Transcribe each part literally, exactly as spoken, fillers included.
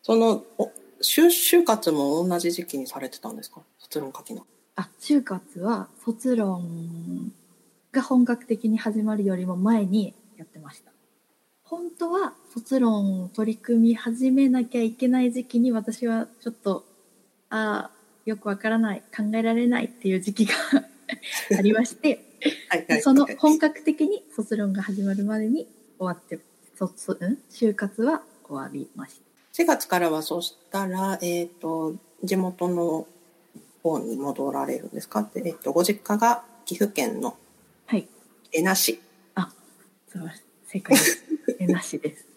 そのお就就活も同じ時期にされてたんですか？卒論書きの。 あ、就活は卒論が本格的に始まるよりも前にやってました。本当は卒論を取り組み始めなきゃいけない時期に私はちょっとあよくわからない考えられないっていう時期がありましてはいはいはい、 その本格的に卒論が始まるまでに終わって卒、ん、就活は終わりました。 しがつからはそうしたら、えーと、地元の方に戻られるんですか？で、えーと、ご実家が岐阜県の恵那市。 はい、あ、素晴らしい、正解です。恵那市です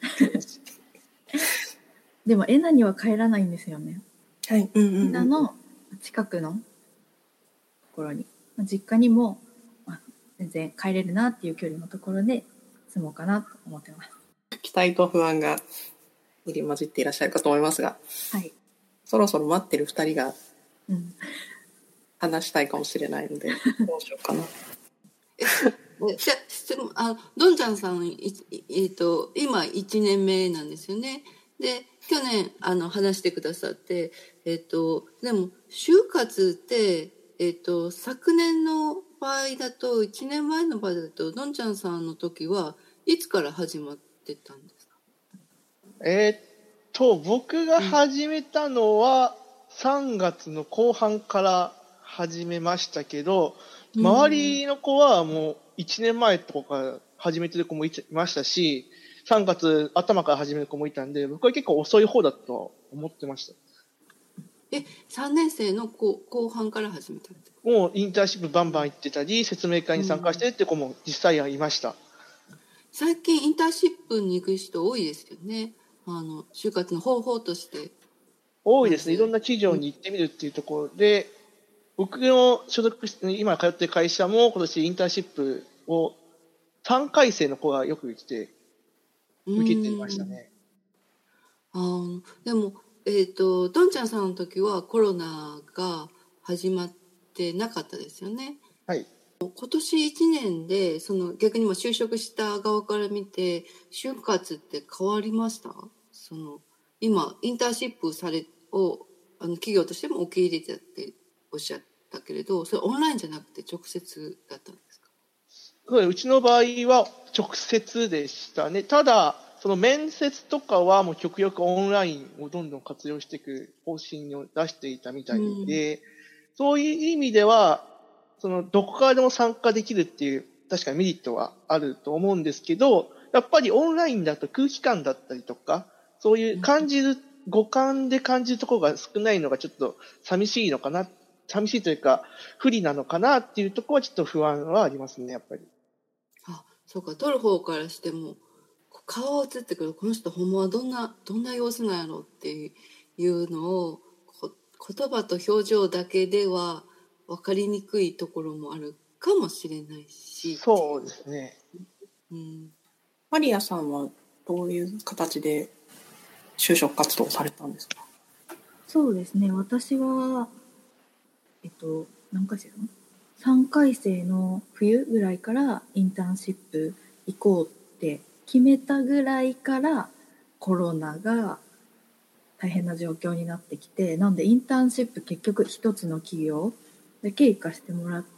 でも恵那には帰らないんですよね。 はい、うんうんうん、 恵那の近くのところに、実家にも、まあ、全然帰れるなっていう距離のところで住もうかなと思ってます。 期待と不安が入り混じっていらっしゃるかと思いますが、 はい、 そろそろ待ってるふたりがうん話したいかもしれないのでどうしようかなえじゃ質問あどんちゃんさん、えー、と今いちねんめなんですよね。で去年あの話してくださって、えー、とでも就活って、えー、と昨年の場合だといちねんまえの場合だとどんちゃんさんの時はいつから始まってたんですか？ えー、っと僕が始めたのはさんがつの後半から始めましたけど、うん、周りの子はもういちねんまえとかから始めてる子もいましたし、さんがつ頭から始める子もいたんで、僕は結構遅い方だと思ってました。 え、さんねん生の後後半から始めたって？ もうインターンシップバンバン行ってたり、説明会に参加してるって子も実際はいました。うん、 最近インターンシップに行く人多いですよね。あの就活の方法として多いですね。いろんな企業に行ってみるっていうところで、僕の所属して今通ってる会社も今年インターンシップをさんかい生の子がよく来て受けていましたね。 あでも、えーと、どんちゃんさんの時はコロナが始まってなかったですよね。 はい。 今年いちねんでその逆にも就職した側から見て就活って変わりました？その今インターンシップされをあの企業としても受け入れてっておっしゃったけれど、それオンラインじゃなくて直接だったんですか？ そう、うちの場合は直接でしたね。ただその面接とかはもう極力オンラインをどんどん活用していく方針を出していたみたいで、うん、そういう意味ではそのどこからでも参加できるっていう確かにメリットはあると思うんですけど、やっぱりオンラインだと空気感だったりとか、そういう感じる、うん、五感で感じるところが少ないのがちょっと寂しいのかな、寂しいというか不利なのかなっていうところはちょっと不安はありますね、やっぱり。 あ、そうか、取る方からしても顔映ってくるこの人ほんまはどんなどんな様子なんやろっていうのを言葉と表情だけでは分かりにくいところもあるかもしれないし。 そうですね。 うん、 マリアさんはどういう形で就職活動されたんですか？ そうですね、私はえっと何回生のさんかい生の冬ぐらいからインターンシップ行こうって決めたぐらいからコロナが大変な状況になってきて、なんでインターンシップ結局一つの企業だけ行かせてもらって、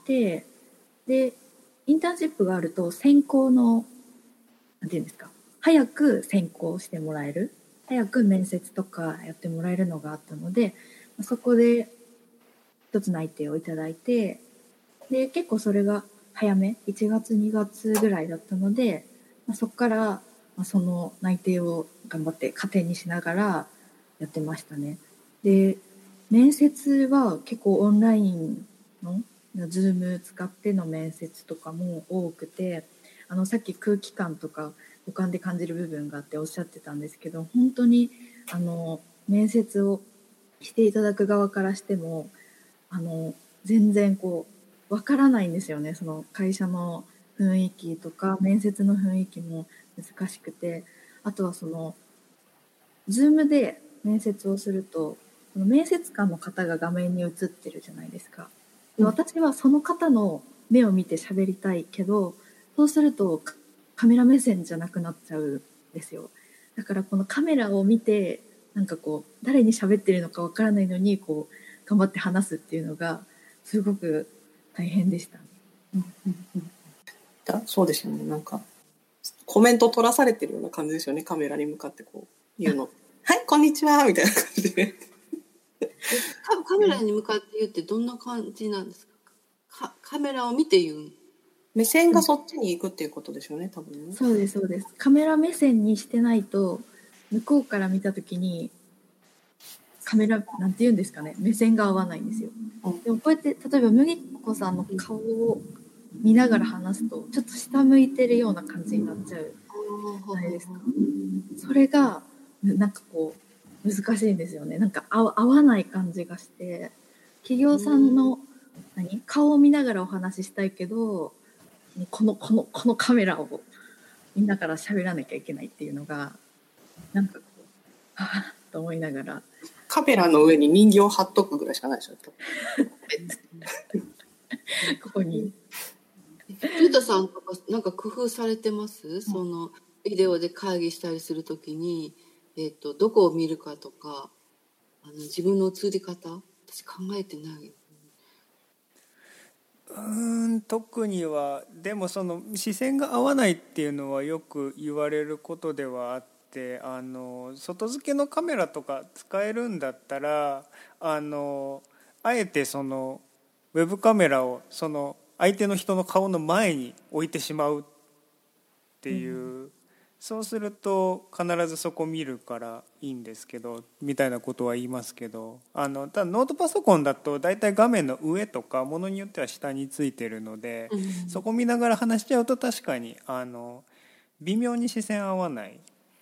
でインターンシップがあると選考のなんていうんですか、早く選考してもらえる、早く面接とかやってもらえるのがあったので、そこで一つ内定をいただいて、で結構それが早めいちがつにがつぐらいだったので、そこからその内定を頑張って糧にしながらやってましたね。で面接は結構オンラインの Zoom 使っての面接とかも多くて、あのさっき空気感とか五感で感じる部分があっておっしゃってたんですけど、本当にあの面接をしていただく側からしてもあの全然こうわからないんですよね。その会社の雰囲気とか面接の雰囲気も難しくて、あとはその Zoom で面接をすると面接官の方が画面に映ってるじゃないですか。で私はその方の目を見て喋りたいけど、そうするとカメラ目線じゃなくなっちゃうんですよ。だからこのカメラを見てなんかこう誰に喋ってるのかわからないのにこう頑張って話すっていうのがすごく大変でした、ねうんうんうん、 だそうですよね。なんかコメント取らされてるような感じですよね。カメラに向かってこう言うのはいこんにちはみたいな感じでカ, カメラに向かって言うってどんな感じなんですか？かカメラを見て言う？ 目線がそっちに行くっていうことですよね、多分ね。 そうですそうです。カメラ目線にしてないと向こうから見たときにカメラなんて言うんですかね、目線が合わないんですよ、うん、でもこうやって例えば麦子さんの顔を見ながら話すとちょっと下向いてるような感じになっちゃうじゃないですか。それがなんかこう難しいんですよね。なんか合わない感じがして、企業さんの何顔を見ながらお話ししたいけどこのこのこのカメラを見ながら喋らなきゃいけないっていうのがなんかこうはぁと思いながら、 カメラの上に人形を貼っとくぐらいしかないでしょここにゆうたさんとかなんか工夫されてます？うん、そのビデオで会議したりするときに、えーと、どこを見るかとかあの自分の映り方私考えてない。 うーん特にはでもその視線が合わないっていうのはよく言われることではあって、あの外付けのカメラとか使えるんだったらあのあえてそのウェブカメラをその相手の人の顔の前に置いてしまうっていう、うん、そうすると必ずそこ見るからいいんですけどみたいなことは言いますけど、あのただノートパソコンだとだいたい画面の上とかものによっては下についてるので、うん、そこ見ながら話しちゃうと確かにあの微妙に視線合わない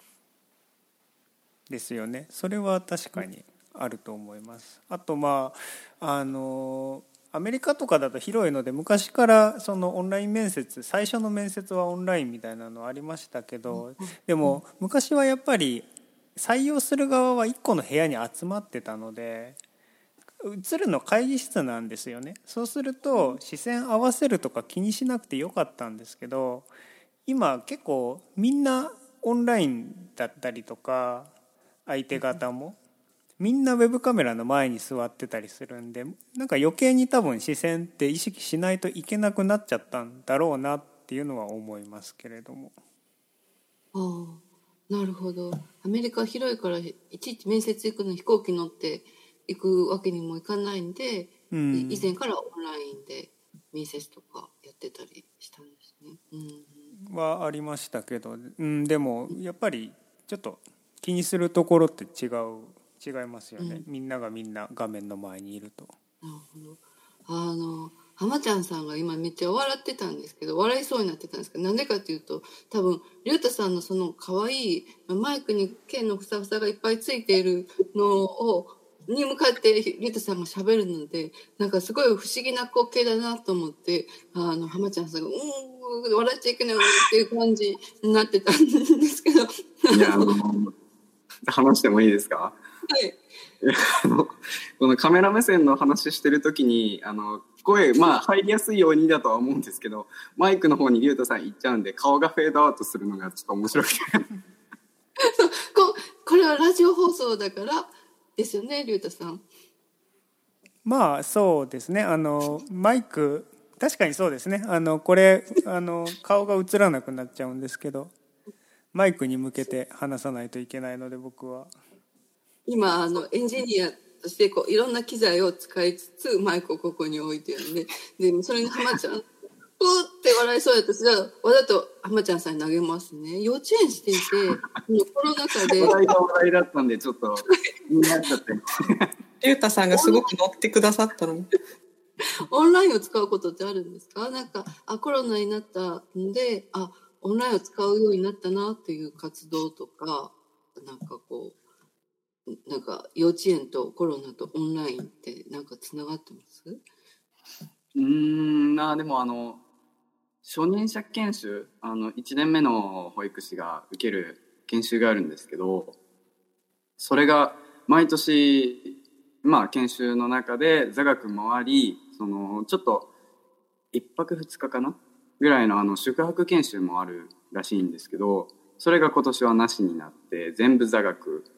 ですよね。それは確かにあると思います。あとまああのアメリカとかだと広いので昔からそのオンライン面接最初の面接はオンラインみたいなのありましたけど、でも昔はやっぱり採用する側はいっこの部屋に集まってたので映るの会議室なんですよね。そうすると視線合わせるとか気にしなくてよかったんですけど、今結構みんなオンラインだったりとか相手方もみんなウェブカメラの前に座ってたりするんで、なんか余計に多分視線って意識しないといけなくなっちゃったんだろうなっていうのは思いますけれども。 ああ、なるほど。アメリカ広いからいちいち面接行くのに飛行機乗って行くわけにもいかないんで、うん、以前からオンラインで面接とかやってたりしたんですね。 うん、はありましたけど、うん、でもやっぱりちょっと気にするところって違う違いますよね、うん、みんながみんな画面の前にいると。 なるほど。あの浜ちゃんさんが今めっちゃ笑ってたんですけど、笑いそうになってたんですけど、なんでかっていうと多分龍太さんのその可愛いマイクに剣のふさふさがいっぱいついているのをに向かって龍太さんが喋るので、なんかすごい不思議な光景だなと思って、あの浜ちゃんさんがうん笑っちゃいけないっていう感じになってたんですけどいやあの話してもいいですか？はい、あのこのカメラ目線の話してる時にあの声、まあ、入りやすいようにだとは思うんですけどマイクの方に龍太さん行っちゃうんで顔がフェードアウトするのがちょっと面白くてこ, これはラジオ放送だからですよね龍太さん。 まあそうですね、あのマイク確かにそうですね、あのこれあの顔が映らなくなっちゃうんですけどマイクに向けて話さないといけないので僕は今あのエンジニアとしてこういろんな機材を使いつつマイクをここに置いてるんで、でそれに浜ちゃんプーって笑いそうやったし、じゃあわざと浜ちゃんさんに投げますね。幼稚園していてコロナ禍で話題が話題だったんでちょっと気になっちゃって龍太さんがすごく乗ってくださったのにオンラインを使うことってあるんですか？なんかあコロナになったんであオンラインを使うようになったなっていう活動とか、なんかこうなんか幼稚園とコロナとオンラインってなんかつながってます？ うーんなでもあの初任者研修あのいちねんめの保育士が受ける研修があるんですけど、それが毎年まあ研修の中で座学回りそのちょっといっぱくふつかかなぐらいのあの宿泊研修もあるらしいんですけど、それが今年はなしになって全部座学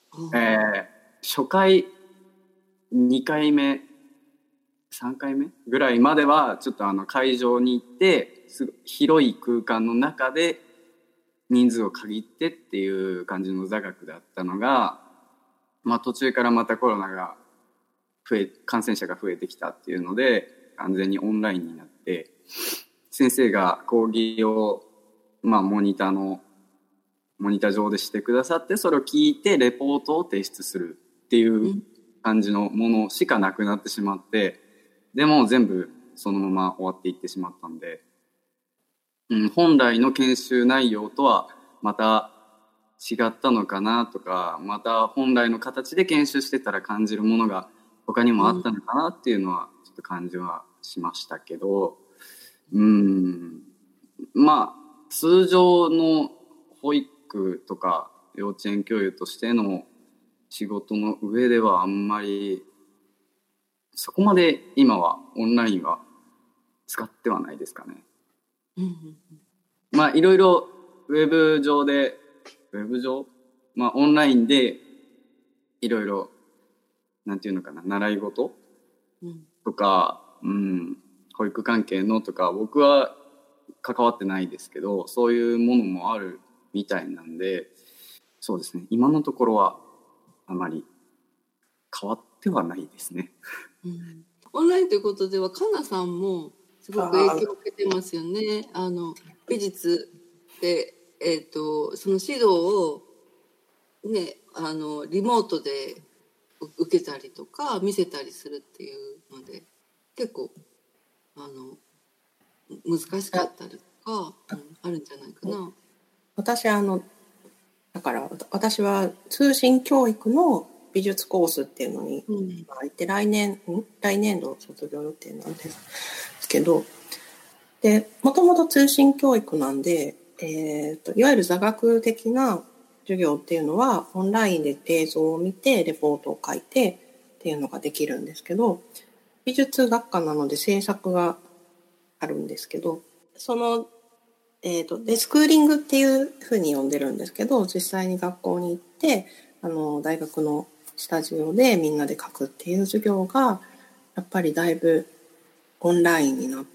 えー、初回にかいめさんかいめぐらいまではちょっとあの会場に行ってす広い空間の中で人数を限ってっていう感じの座学だったのが、まあ、途中からまたコロナが増え感染者が増えてきたっていうので完全にオンラインになって、先生が講義を、まあ、モニターのモニター上でしてくださって、それを聞いてレポートを提出するっていう感じのものしかなくなってしまって、でも全部そのまま終わっていってしまったんで、うん、本来の研修内容とはまた違ったのかなとか、また本来の形で研修してたら感じるものが他にもあったのかなっていうのはちょっと感じはしましたけど、うん、まあ通常の保育とか幼稚園教諭としての仕事の上ではあんまりそこまで今はオンラインは使ってはないですかね。うんうんうん、まあいろいろウェブ上でウェブ上、まあオンラインでいろいろなんていうのかな、習い事とか、うん、保育関係のとか僕は関わってないですけど、そういうものもあるみたいなんで、そうですね、今のところはあまり変わってはないですね。 うん、オンラインということではかなさんもすごく影響を受けてますよね。あの美術で、えーと、その指導を、ね、あのリモートで受けたりとか見せたりするっていうので結構あの難しかったりとか、うん、あるんじゃないかな。 私あのだから私は通信教育の美術コースっていうのに行って、うん、来年ん来年度卒業予定なんですけど、でもともと通信教育なんで、えーと、いわゆる座学的な授業っていうのはオンラインで映像を見てレポートを書いてっていうのができるんですけど、美術学科なので制作があるんですけど、その、えーと、でスクーリングっていうふうに呼んでるんですけど、実際に学校に行ってあの大学のスタジオでみんなで書くっていう授業がやっぱりだいぶオンラインになって、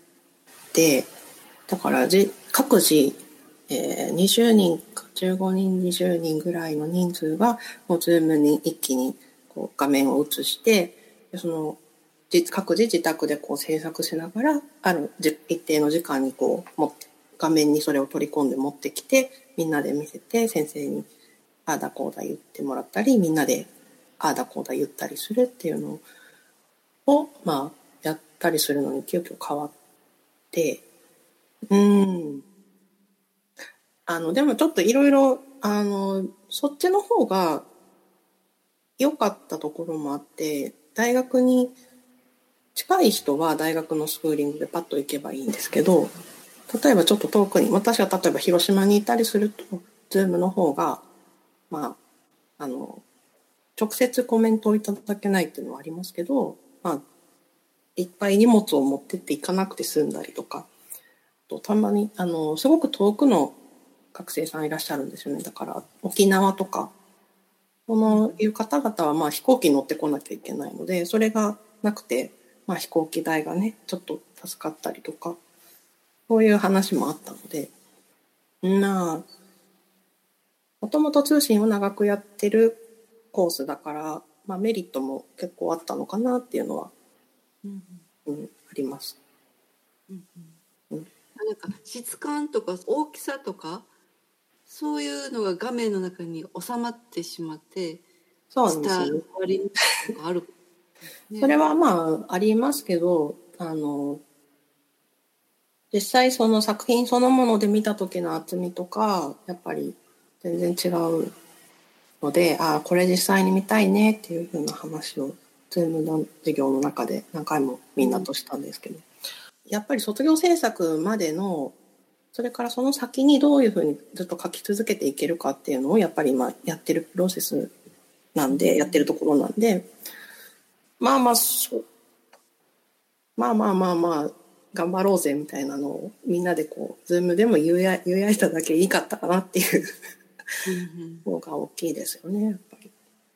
だからじ各自えー、にじゅうにんかじゅうごにんにじゅうにんぐらいの人数がもう Zoom に一気にこう画面を映して、その各自自宅でこう制作しながらある一定の時間にこう持って画面にそれを取り込んで持ってきてみんなで見せて先生にああだこうだ言ってもらったりみんなでああだこうだ言ったりするっていうのをまあやったりするのに急遽変わってうーんあのでもちょっといろいろあのそっちの方が良かったところもあって、大学に近い人は大学のスクーリングでパッと行けばいいんですけど、例えばちょっと遠くに私は例えば広島にいたりすると Zoom の方がまああの直接コメントをいただけないっていうのはありますけど、まあいっぱい荷物を持ってって行かなくて済んだりとか、とたまにあのすごく遠くの学生さんいらっしゃるんですよね。だから沖縄とかこのいう方々はまあ飛行機乗ってこなきゃいけないので、それがなくて、まあ、飛行機代がねちょっと助かったりとか、そういう話もあったので、まあもともと通信を長くやってるコースだから、まあ、メリットも結構あったのかなっていうのは、うんうん、あります。 うんうんうん、なんか質感とか大きさとかそういうのが画面の中に収まってしまって、 そうなんですよね。 割りとかある、 ね、それはまあありますけど、あの実際その作品そのもので見た時の厚みとかやっぱり全然違うので、ああこれ実際に見たいねっていう風な話をZoomの授業の中で何回もみんなとしたんですけど、うん、やっぱり卒業制作までのそれからその先にどういうふうにずっと書き続けていけるかっていうのをやっぱり今やってるプロセスなんで、やってるところなんで、まあまあそうまあまあまあまあ頑張ろうぜみたいなのをみんなでこうズームでも言うや言うやいただけいいかったかなっていうのが大きいですよね、やっぱり。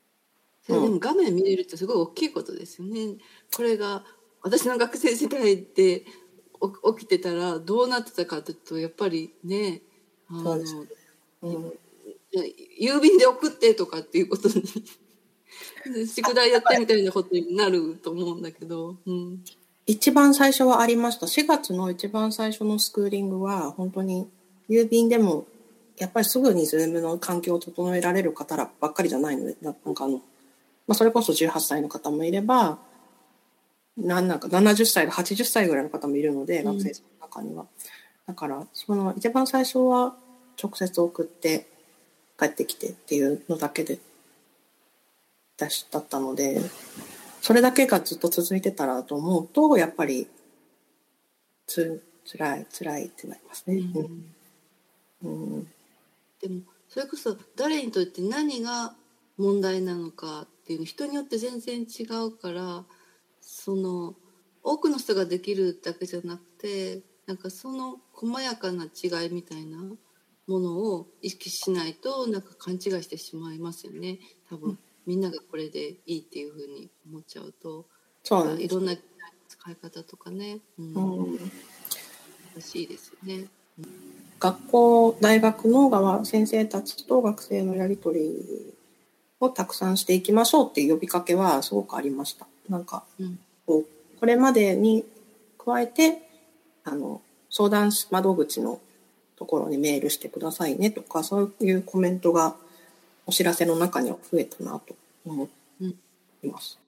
それでも画面見れるってすごい大きいことですよね。これが私の学生時代で起きてたらどうなってたかというと、やっぱりね、あの、そうです、うん、郵便で送ってとかっていうことに宿題やってみたいなことになると思うんだけど、うん、 一番最初はありました。しがつの一番最初のスクーリングは本当に郵便でもやっぱりすぐにズームの環境を整えられる方らばっかりじゃないので、なんかあの、まあ、それこそじゅうはっさいの方もいれば、なんなんかななじゅっさい、はちじゅっさいぐらいの方もいるので、学生さんの中には。だから、その一番最初は直接送って帰ってきてっていうのだけでだったので、それだけがずっと続いてたらと思うと、やっぱりつ辛い辛いってなりますね。 うんうん、でもそれこそ誰にとって何が問題なのかっていうの人によって全然違うから、その多くの人ができるだけじゃなくて、なんかその細やかな違いみたいなものを意識しないとなんか勘違いしてしまいますよね。多分、うん、みんながこれでいいっていうふうに思っちゃうと、そうなんです。いろんな使い方とかね、うん、うん、難しいですよね。うん、 学校大学の側先生たちと学生のやり取りをたくさんしていきましょうっていう呼びかけはすごくありました。なんか、うん、こうこれまでに加えてあの相談窓口のところにメールしてくださいねとか、そういうコメントがお知らせの中には増えたなと思います。